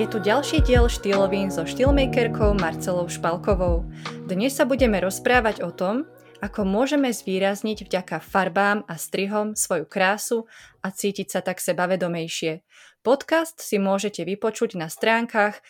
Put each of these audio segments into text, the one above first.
Je tu ďalší diel štýlovín so štýlmakerkou Marcelou Špalkovou. Dnes sa budeme rozprávať o tom, ako môžeme zvýrazniť vďaka farbám a strihom svoju krásu a cítiť sa tak sebavedomejšie. Podcast si môžete vypočuť na stránkach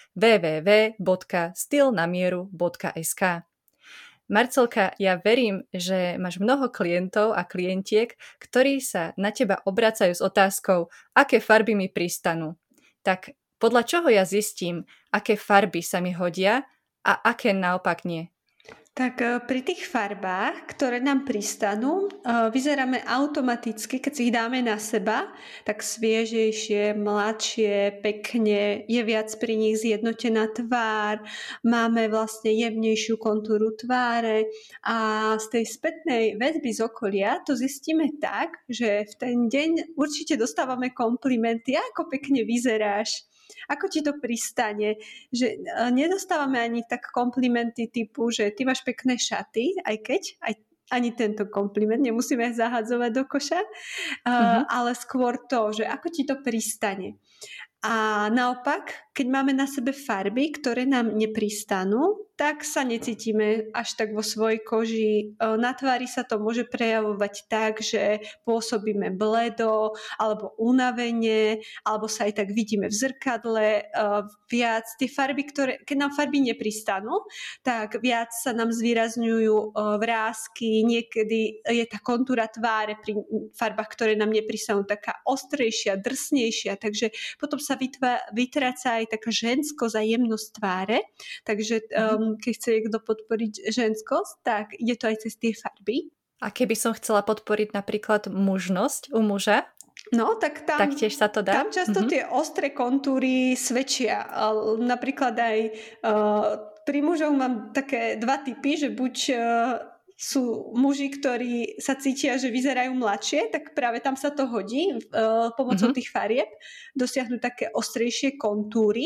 www.stylnamieru.sk. Marcelka, ja verím, že máš mnoho klientov a klientiek, ktorí sa na teba obracajú s otázkou, aké farby mi pristanú. Tak podľa čoho ja zistím, aké farby sa mi hodia a aké naopak nie? Tak pri tých farbách, ktoré nám pristanú, vyzeráme automaticky, keď si ich dáme na seba, tak sviežejšie, mladšie, pekne, je viac pri nich zjednotená tvár, máme vlastne jemnejšiu kontúru tváre a z tej spätnej väzby z okolia to zistíme tak, že v ten deň určite dostávame komplimenty, ako pekne vyzeráš. Ako ti to pristane? Že nedostávame ani tak komplimenty typu, že ty máš pekné šaty, aj keď ani tento kompliment nemusíme zahadzovať do koša, ale skôr to, že ako ti to pristane. A naopak, keď máme na sebe farby, ktoré nám nepristanú, tak sa necítime až tak vo svojej koži. Na tvári sa to môže prejavovať tak, že pôsobíme bledo alebo unavene, alebo sa aj tak vidíme v zrkadle viac. Tie farby, keď nám farby nepristanú, tak viac sa nám zvýrazňujú vrásky, niekedy je tá kontúra tváre pri farbách, ktoré nám nepristanú, taká ostrejšia, drsnejšia, takže potom sa vytráca aj taká ženskosť a jemnosť tváre, takže keď chce niekto podporiť ženskosť, tak ide to aj cez tie farby. A keby som chcela podporiť napríklad mužnosť u muža, no, tak tiež sa to dá? Tam často tie ostré kontúry svedčia. Napríklad aj pri mužoch mám také dva typy, že buď sú muži, ktorí sa cítia, že vyzerajú mladšie, tak práve tam sa to hodí pomocou tých farieb dosiahnuť také ostrejšie kontúry.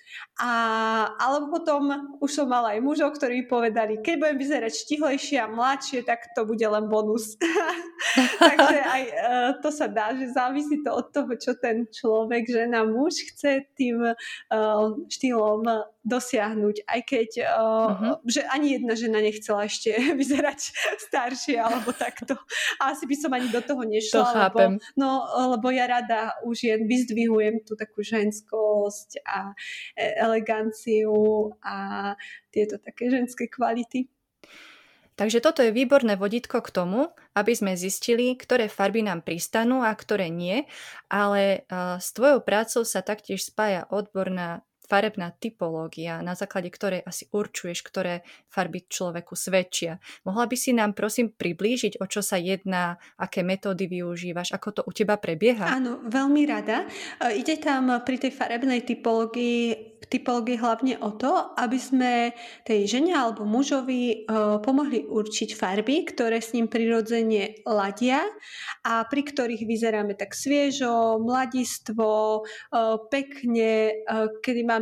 Alebo potom už som mala aj mužov, ktorí povedali, keď budem vyzerať štihlejšie a mladšie, tak to bude len bonus. Takže aj to sa dá, že závisí to od toho, čo ten človek, žena, muž chce tým štýlom dosiahnuť. Aj keď že ani jedna žena nechcela ešte vyzerať staršie alebo takto. A asi by som ani do toho nešla. To chápem. Lebo ja rada už jen vyzdvihujem tú takú ženskosť a eleganciu a tieto také ženské kvality. Takže toto je výborné vodítko k tomu, aby sme zistili, ktoré farby nám pristanú a ktoré nie, ale s tvojou prácou sa taktiež spája odborná farebná typológia, na základe ktorej asi určuješ, ktoré farby človeku svedčia. Mohla by si nám prosím priblížiť, o čo sa jedná, aké metódy využívaš, ako to u teba prebieha? Áno, veľmi rada. Ide tam pri tej farebnej typológii hlavne o to, aby sme tej žene alebo mužovi pomohli určiť farby, ktoré s ním prirodzene ladia a pri ktorých vyzeráme tak sviežo, mladistvo, pekne, kedy máme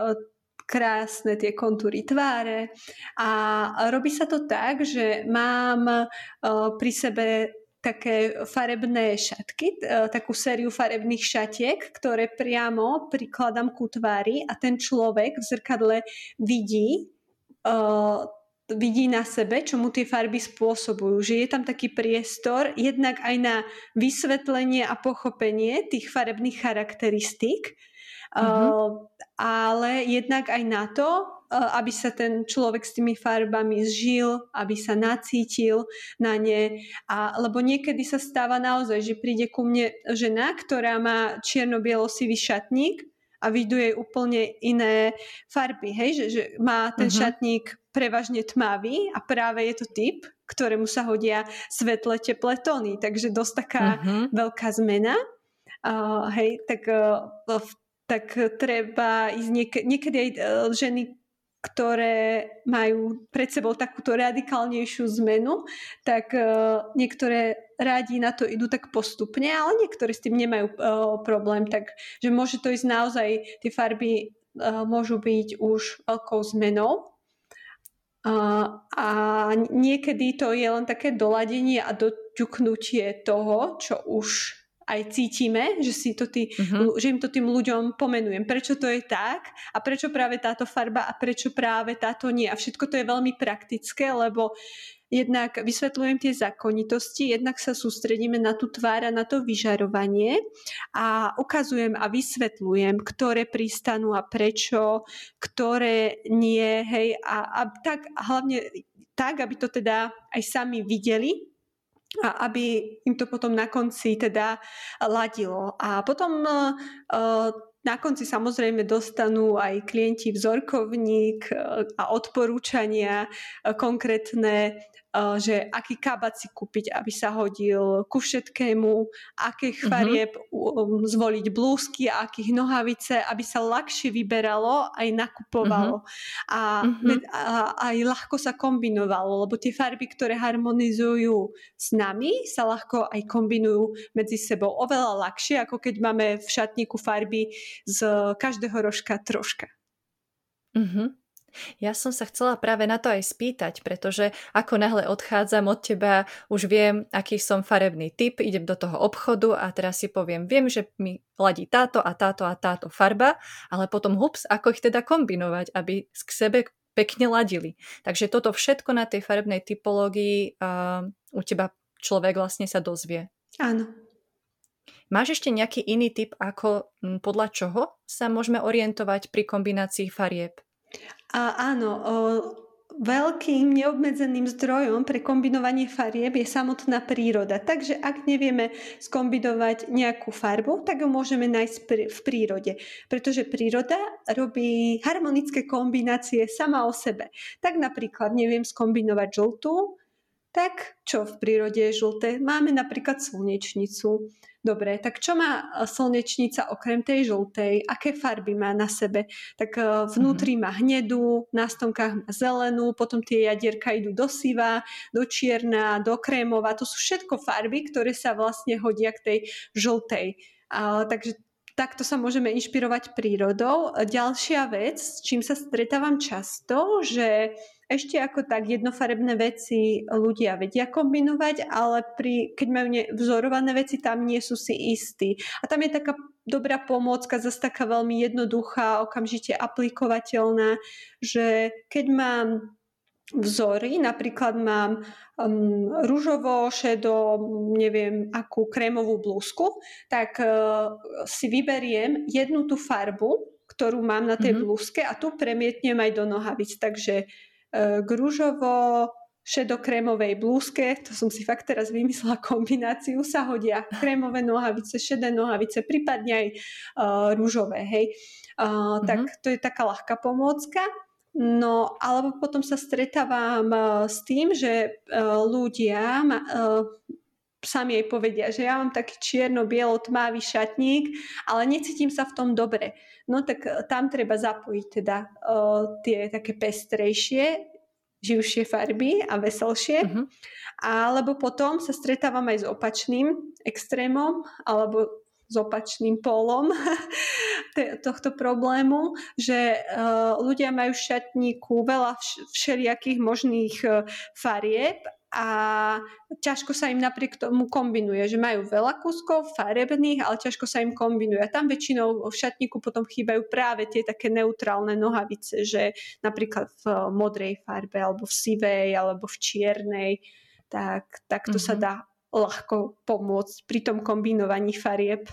krásne tie kontúry tváre a robí sa to tak, že mám pri sebe také farebné šatky, takú sériu farebných šatiek, ktoré priamo prikladám ku tvári a ten človek v zrkadle vidí na sebe, čo mu tie farby spôsobujú. Že je tam taký priestor jednak aj na vysvetlenie a pochopenie tých farebných charakteristík, ale jednak aj na to, aby sa ten človek s tými farbami zžil, aby sa nacítil na ne. Lebo niekedy sa stáva naozaj, že príde ku mne žena, ktorá má čierno-bielo-sivý šatník a vidú jej úplne iné farby. Hej? Že má ten šatník prevažne tmavý a práve je to typ, ktorému sa hodia svetlé, teplé tóny. Takže dosť taká veľká zmena. Tak treba ísť niekedy aj ženy, ktoré majú pred sebou takúto radikálnejšiu zmenu, tak niektoré rádi na to idú tak postupne, ale niektorí s tým nemajú problém, takže môže to ísť naozaj, tie farby môžu byť už veľkou zmenou. A niekedy to je len také doladenie a doťuknutie toho, čo už aj cítime, že im to tým ľuďom pomenujem, prečo to je tak a prečo práve táto farba a prečo práve táto nie. A všetko to je veľmi praktické, lebo jednak vysvetľujem tie zákonitosti, jednak sa sústredíme na tú tvár a na to vyžarovanie a ukazujem a vysvetľujem, ktoré pristanú a prečo, ktoré nie, hej, a tak hlavne tak, aby to teda aj sami videli, a aby im to potom na konci teda ladilo. A potom na konci samozrejme dostanú aj klienti vzorkovník a odporúčania konkrétne, že aký kabát si kúpiť, aby sa hodil ku všetkému, akých farieb zvoliť blúzky a akých nohavice, aby sa ľahšie vyberalo aj nakupovalo. A aj ľahko sa kombinovalo, lebo tie farby, ktoré harmonizujú s nami, sa ľahko aj kombinujú medzi sebou. Oveľa ľahšie, ako keď máme v šatníku farby z každého rožka troška. Ja som sa chcela práve na to aj spýtať, pretože ako náhle odchádzam od teba, už viem, aký som farebný typ, idem do toho obchodu a teraz si poviem, viem, že mi ladí táto a táto a táto farba, ale potom hups, ako ich teda kombinovať, aby k sebe pekne ladili. Takže toto všetko na tej farebnej typológii u teba človek vlastne sa dozvie. Áno. Máš ešte nejaký iný typ, ako podľa čoho sa môžeme orientovať pri kombinácii farieb? Áno, veľkým neobmedzeným zdrojom pre kombinovanie farieb je samotná príroda. Takže ak nevieme skombinovať nejakú farbu, tak ju môžeme nájsť v prírode. Pretože príroda robí harmonické kombinácie sama o sebe. Tak napríklad neviem skombinovať žltú, tak čo v prírode je žlté? Máme napríklad slnečnicu. Dobre, tak čo má slnečnica okrem tej žltej? Aké farby má na sebe? Tak vnútri má hnedú, na stonkách má zelenú, potom tie jadierka idú do siva, do čierna, do krémova. To sú všetko farby, ktoré sa vlastne hodia k tej žltej. Takže takto sa môžeme inšpirovať prírodou. Ďalšia vec, s čím sa stretávam často, že ešte ako tak jednofarebné veci ľudia vedia kombinovať, ale keď majú vzorované veci, tam nie sú si istí. A tam je taká dobrá pomôcka, zase taká veľmi jednoduchá, okamžite aplikovateľná, že keď mám vzory, napríklad mám ružovo, šedo, neviem akú krémovú blúzku, tak si vyberiem jednu tú farbu, ktorú mám na tej blúzke a tu premietnem aj do nohavic. Takže k ružovo šedokrémovej blúzke, to som si fakt teraz vymyslela kombináciu, sa hodia krémové nohavice, šedé nohavice, prípadne aj ružové, hej. Tak to je taká ľahká pomôcka. No, alebo potom sa stretávam s tým, že ľudia sami aj povedia, že ja mám taký čierno-bielo tmavý šatník, ale necítim sa v tom dobre. No tak tam treba zapojiť teda tie také pestrejšie, živšie farby a veselšie. Alebo potom sa stretávam aj s opačným extrémom, alebo s opačným pólom tohto problému, že ľudia majú v šatníku veľa všelijakých možných farieb a ťažko sa im napriek tomu kombinuje, že majú veľa kúskov farebných, ale ťažko sa im kombinuje. A tam väčšinou v šatníku potom chýbajú práve tie také neutrálne nohavice, že napríklad v modrej farbe, alebo v sivej, alebo v čiernej, tak to sa dá ľahko pomôcť pri tom kombinovaní farieb.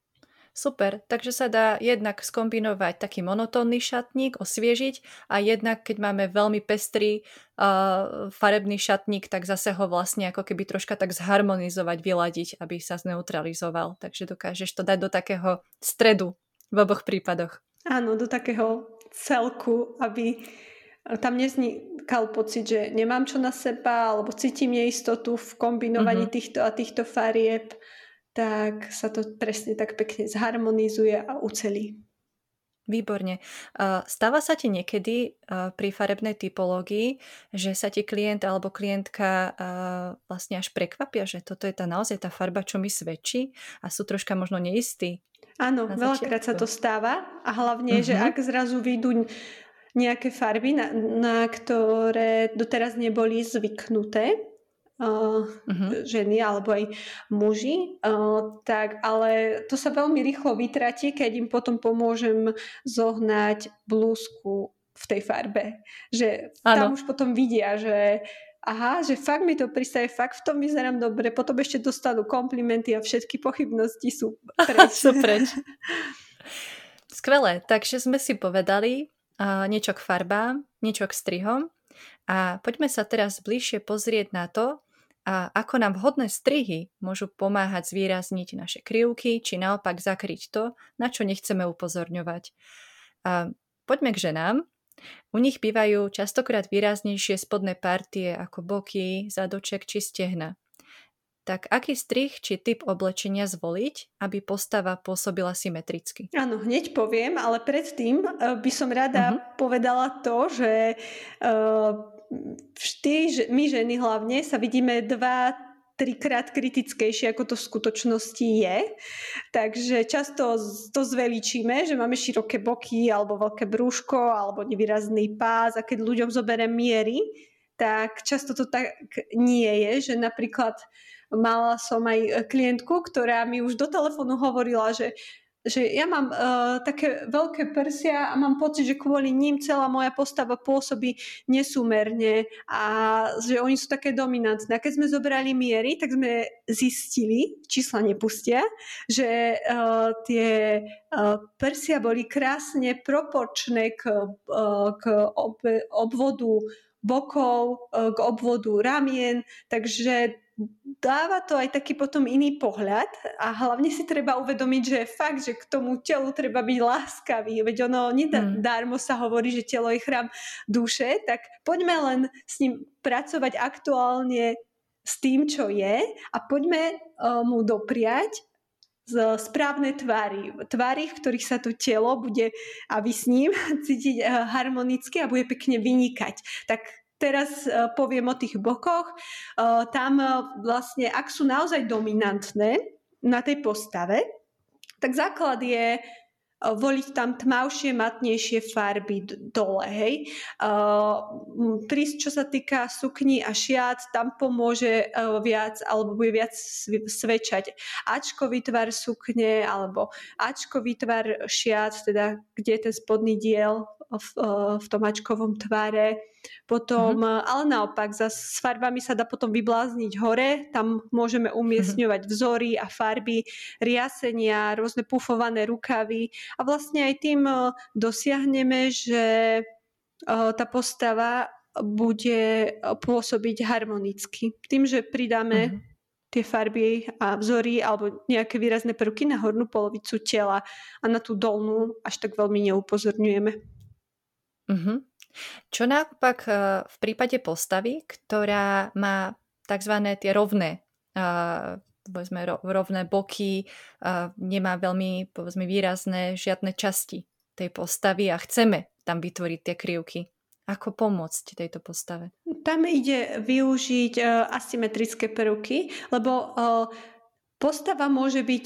Super, takže sa dá jednak skombinovať taký monotónny šatník, osviežiť a jednak, keď máme veľmi pestrý farebný šatník, tak zase ho vlastne ako keby troška tak zharmonizovať, vyladiť, aby sa zneutralizoval. Takže dokážeš to dať do takého stredu v oboch prípadoch. Áno, do takého celku, aby tam nevznikal pocit, že nemám čo na seba, alebo cítim neistotu v kombinovaní týchto a týchto farieb, tak sa to presne tak pekne zharmonizuje a ucelí. Výborne. Stáva sa ti niekedy pri farebnej typológii, že sa ti klient alebo klientka vlastne až prekvapia, že toto je naozaj tá farba, čo mi svedčí a sú troška možno neistí? Áno, veľakrát sa to stáva a hlavne, že ak zrazu vyjdú nejaké farby, na ktoré doteraz neboli zvyknuté, ženy alebo aj muži, tak, ale to sa veľmi rýchlo vytratí, keď im potom pomôžem zohnať blúzku v tej farbe. Že tam už potom vidia, že aha, že fakt mi to pristaje, fakt v tom vyzerám dobre, potom ešte dostanú komplimenty a všetky pochybnosti sú preč. Sú preč. Skvelé, takže sme si povedali niečo k farbám, niečo k strihom a poďme sa teraz bližšie pozrieť na to, ako nám vhodné strihy môžu pomáhať zvýrazniť naše krivky, či naopak zakryť to, na čo nechceme upozorňovať. Poďme k ženám. U nich bývajú častokrát výraznejšie spodné partie ako boky, zadoček či stehna. Tak aký strih či typ oblečenia zvoliť, aby postava pôsobila symetricky? Áno, hneď poviem, ale predtým by som rada povedala to, že vždy my ženy hlavne sa vidíme 2-3 krát kritickejšie, ako to v skutočnosti je. Takže často to zveličíme, že máme široké boky alebo veľké brúško alebo nevýrazný pás a keď ľuďom zoberiem miery, tak často to tak nie je, že napríklad mala som aj klientku, ktorá mi už do telefónu hovorila, že ja mám také veľké prsia a mám pocit, že kvôli ním celá moja postava pôsobí nesúmerne a že oni sú také dominantné. A keď sme zobrali miery, tak sme zistili, čísla nepustia, že tie prsia boli krásne proporčné k obvodu bokov, k obvodu ramien, takže dáva to aj taký potom iný pohľad a hlavne si treba uvedomiť, že fakt, že k tomu telu treba byť láskavý, veď ono dármo sa hovorí, že telo je chrám duše, tak poďme len s ním pracovať aktuálne s tým, čo je a poďme mu dopriať správne tvary, v ktorých sa to telo bude a vy s ním cítiť harmonicky a bude pekne vynikať. Tak teraz poviem o tých bokoch. Tam vlastne, ak sú naozaj dominantné na tej postave, tak základ je voliť tam tmavšie, matnejšie farby dole. Hej. Čo sa týka sukní a šiat, tam pomôže viac, alebo bude viac svedčať ačkový tvar sukne, alebo ačkový tvar šiat, teda kde je ten spodný diel v tom ačkovom tvare. Potom, ale naopak, s farbami sa dá potom vyblázniť hore, tam môžeme umiestňovať vzory a farby, riasenia, rôzne pufované rukavy a vlastne aj tým dosiahneme, že tá postava bude pôsobiť harmonicky. Tým, že pridáme tie farby a vzory alebo nejaké výrazné prvky na hornú polovicu tela a na tú dolnú až tak veľmi neupozorňujeme. Čo naopak v prípade postavy, ktorá má takzvané tie rovné boky, nemá veľmi výrazné žiadne časti tej postavy a chceme tam vytvoriť tie krivky. Ako pomôcť tejto postave? Tam ide využiť asymetrické prvky, lebo postava môže byť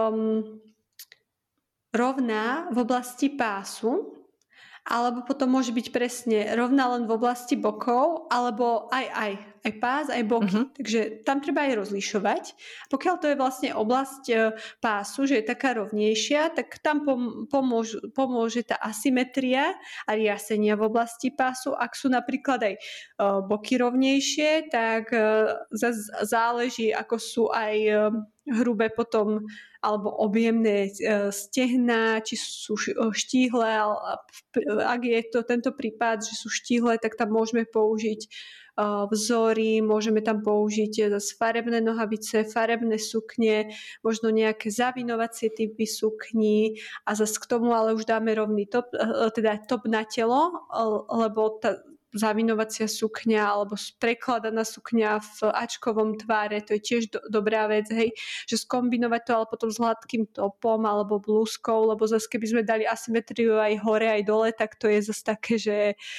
rovná v oblasti pásu, alebo potom môže byť presne rovná len v oblasti bokov, alebo aj pás, aj boky. Takže tam treba aj rozlišovať. Pokiaľ to je vlastne oblasť pásu, že je taká rovnejšia, tak tam pomôže tá asymetria a riasenia v oblasti pásu. Ak sú napríklad aj boky rovnejšie, tak záleží, ako sú aj hrubé potom alebo objemné stehná, či sú štíhle. Ak je to tento prípad, že sú štíhle, tak tam môžeme použiť vzory, môžeme tam použiť zase farebné nohavice, farebné sukne, možno nejaké zavinovacie typy sukní a zase k tomu ale už dáme rovný top, teda top na telo, lebo tá zavinovacia sukňa alebo prekladaná sukňa v ačkovom tváre, to je tiež dobrá vec, hej, že skombinovať to ale potom s hladkým topom alebo blúzkou, lebo zase keby sme dali asymetriu aj hore, aj dole, tak to je zase také, že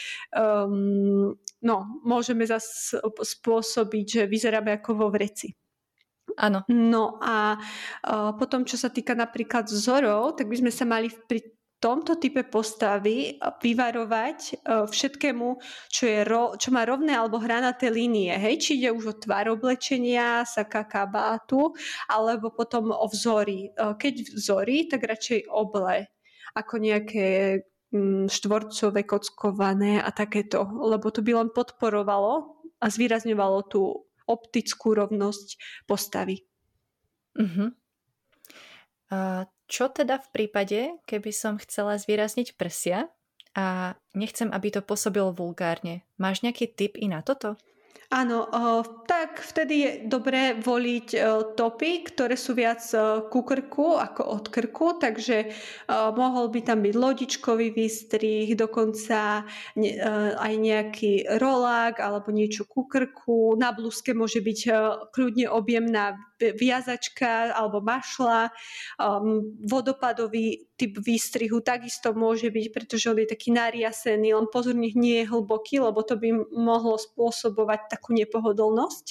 môžeme zase spôsobiť, že vyzeráme ako vo vreci. Áno. No a potom, čo sa týka napríklad vzorov, tak by sme sa mali pri tomto type postavy vyvarovať všetkému, čo má rovné alebo hranaté línie. Hej? Či ide už o tvar oblečenia, sakakabátu, alebo potom o vzory. Keď vzory, tak radšej oble, ako nejaké štvorcové, kockované a takéto. Lebo to by len podporovalo a zvýrazňovalo tú optickú rovnosť postavy. Uh-huh. Čo teda v prípade, keby som chcela zvýrazniť prsia a nechcem, aby to pôsobilo vulgárne? Máš nejaký tip i na toto? Áno, tak vtedy je dobré voliť topy, ktoré sú viac ku krku ako od krku, takže mohol by tam byť lodičkový výstrih, dokonca aj nejaký rolák alebo niečo ku krku. Na blúzke môže byť kľudne objemná viazačka alebo mašla. Vodopadový typ výstrihu takisto môže byť, pretože on je taký nariasený, len pozor, nech nie je hlboký, lebo to by mohlo spôsobovať takú nepohodlnosť.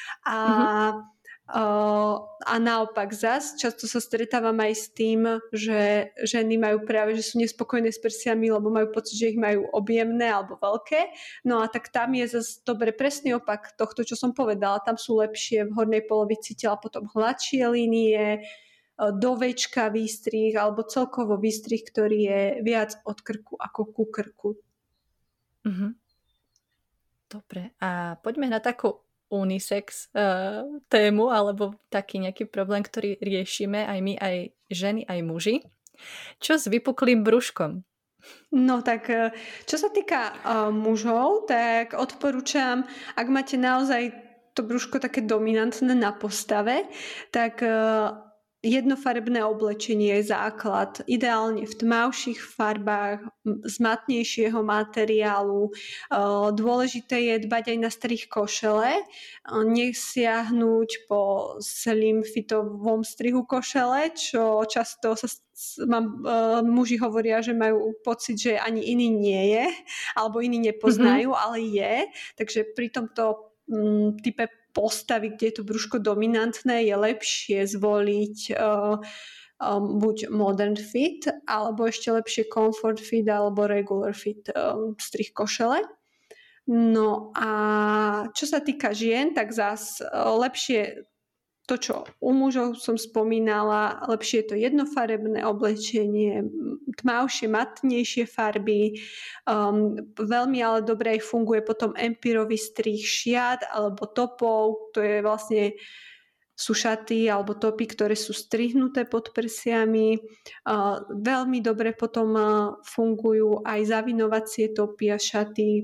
A naopak zas, často sa stretávam aj s tým, že ženy majú práve, že sú nespokojné s prsiami, lebo majú pocit, že ich majú objemné alebo veľké. No a tak tam je zase dobre presný opak tohto, čo som povedala. Tam sú lepšie v hornej polovici tela potom hladšie línie, do väčka výstrih alebo celkovo výstrih, ktorý je viac od krku ako ku krku. Uh-huh. Dobre, a poďme na takú unisex tému alebo taký nejaký problém, ktorý riešime aj my, aj ženy, aj muži. Čo s vypuklým brúškom? No tak, čo sa týka mužov, tak odporúčam, ak máte naozaj to brúško také dominantné na postave, tak jednofarebné oblečenie je základ. Ideálne v tmavších farbách, z matnejšieho materiálu. Dôležité je dbať aj na strih košele. Nesiahnuť po slim fitovom strihu košele, čo často muži hovoria, že majú pocit, že ani iný nie je, alebo iní nepoznajú, ale je. Takže pri tomto type postavy, kde je to brúško dominantné, je lepšie zvoliť buď modern fit, alebo ešte lepšie comfort fit, alebo regular fit strih košele. No a čo sa týka žien, tak zás lepšie to, čo u mužov som spomínala, lepšie je to jednofarebné oblečenie, tmavšie, matnejšie farby. Veľmi ale dobre aj funguje potom empirový strih šiat alebo topov, to je vlastne sú šaty alebo topy, ktoré sú strihnuté pod prsiami. Veľmi dobre potom fungujú aj zavinovacie topy a šaty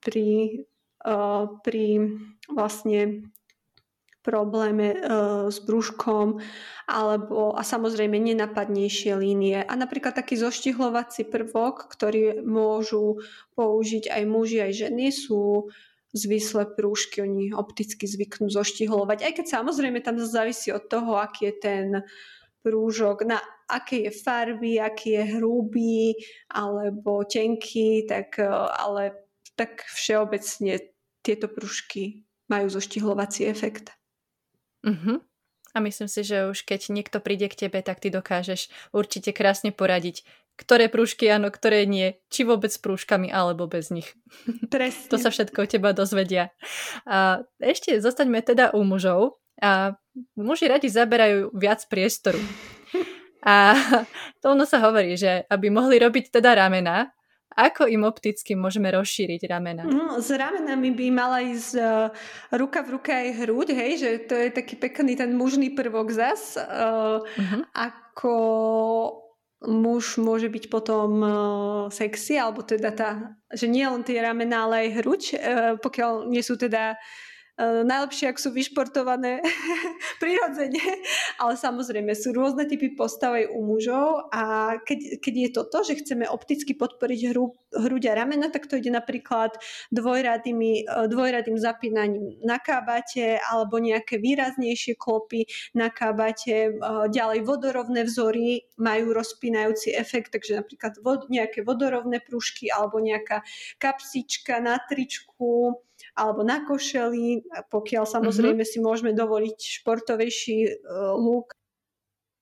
pri vlastne probléme s brúškom a samozrejme nenapadnejšie línie. A napríklad taký zoštihlovací prvok, ktorý môžu použiť aj muži, aj ženy, sú zvislé prúžky. Oni opticky zvyknú zoštihlovať. Aj keď samozrejme tam závisí od toho, aký je ten prúžok, na aké je farby, aký je hrubý alebo tenký, ale tak všeobecne tieto prúžky majú zoštihlovací efekt. Uh-huh. A myslím si, že už keď niekto príde k tebe, tak ty dokážeš určite krásne poradiť, ktoré prúžky áno, ktoré nie, či vôbec s prúžkami, alebo bez nich. Presne. To sa všetko od teba dozvedia. A ešte zostaňme teda u mužov. A muži radi zaberajú viac priestoru. A to ono sa hovorí, že aby mohli robiť teda ramena, ako im opticky môžeme rozšíriť ramena? S ramenami by mala ísť ruka v ruke aj hruď, hej, že to je taký pekný ten mužný prvok zas. Ako muž môže byť potom sexy, alebo teda že nie len tie ramená, ale aj hruď, pokiaľ nie sú teda najlepšie, ak sú vyšportované prirodzene, ale samozrejme sú rôzne typy postav aj u mužov a keď je toto, že chceme opticky podporiť hruď a ramena, tak to ide napríklad dvojradým zapínaním na kábate alebo nejaké výraznejšie klopy na kábate. Ďalej vodorovné vzory majú rozpínajúci efekt, takže napríklad nejaké vodorovné prúžky alebo nejaká kapsička na tričku alebo na košeli, pokiaľ samozrejme si môžeme dovoliť športovejší look.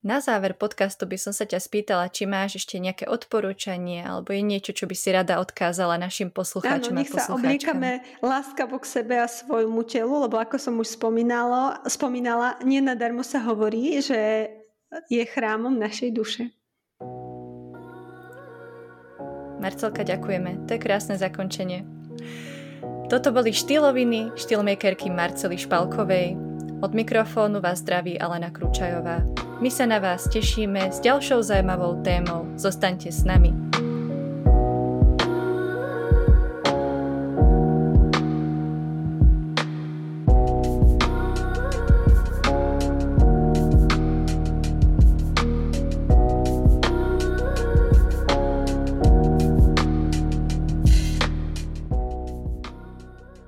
Na záver podcastu by som sa ťa spýtala, či máš ešte nejaké odporúčanie alebo je niečo, čo by si rada odkázala našim poslucháčom a poslucháčkam. Áno, nech sa obliekame láskavo k sebe a svojmu telu, lebo ako som už spomínala, nenadarmo sa hovorí, že je chrámom našej duše. Marcelka, ďakujeme. To je krásne zakončenie. Toto boli štýloviny štýlmakerky Marcely Špalkovej. Od mikrofónu vás zdraví Alena Kručajová. My sa na vás tešíme s ďalšou zaujímavou témou. Zostaňte s nami.